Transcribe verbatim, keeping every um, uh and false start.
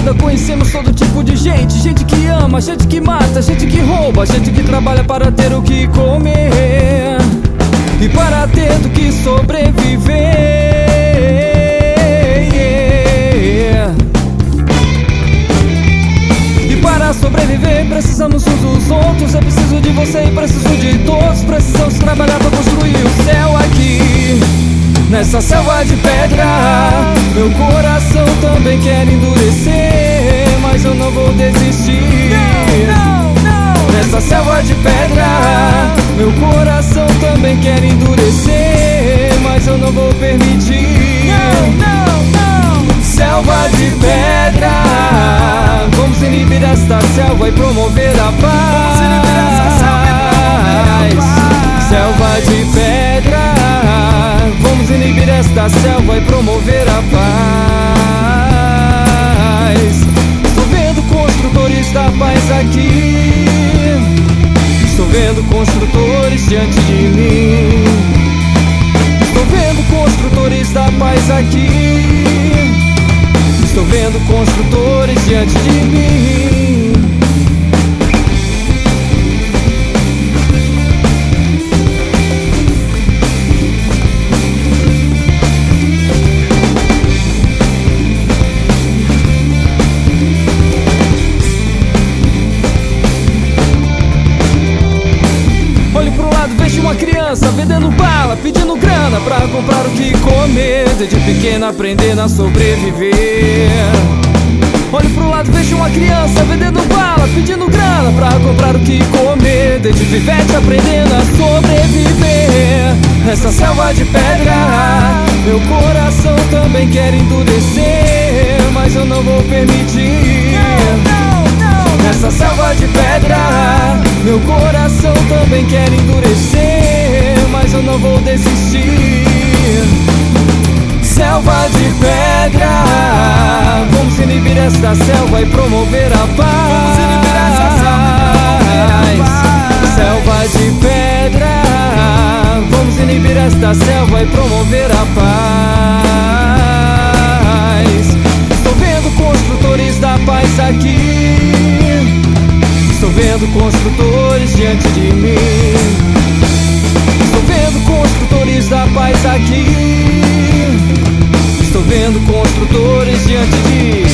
vida conhecemos todo tipo de gente. Gente que ama, gente que mata, gente que rouba, gente que trabalha para ter o que comer e para ter do que sobreviver. E para sobreviver precisamos uns dos outros. Eu preciso de você e preciso de todos. Precisamos trabalhar para construir o céu aqui nessa selva de pedra. Meu coração também quer endurecer, mas eu não vou desistir. Não, não, não. Nessa selva de pedra, meu coração também quer endurecer, mas eu não vou permitir. Não, não, não. Selva de pedra, vamos inibir esta selva e promover a paz. Vamos inibir esta selva e promover a paz. Selva de pedra, vamos inibir esta selva e promover a paz. Estou vendo construtores da paz aqui. Estou vendo construtores diante de mim. Estou vendo construtores da paz aqui. Estou vendo construtores diante de mim. Vejo uma criança vendendo bala, pedindo grana pra comprar o que comer. Desde pequena aprendendo a sobreviver. Olho pro lado, vejo uma criança vendendo bala, pedindo grana pra comprar o que comer. Desde pivete aprendendo a sobreviver. Nessa selva de pedra, meu coração também quer endurecer, mas eu não vou permitir. Não, não, não. Nessa selva de pedra, meu coração também quer endurecer, mas eu não vou desistir. Selva de pedra, vamos inibir esta selva e promover a paz. Vamos inibir esta selva e promover a paz. Selva de pedra, vamos inibir esta selva e promover a paz. Estou vendo construtores da paz aqui. Estou vendo construtores diante de mim. Estou vendo construtores da paz aqui. Estou vendo construtores diante de mim.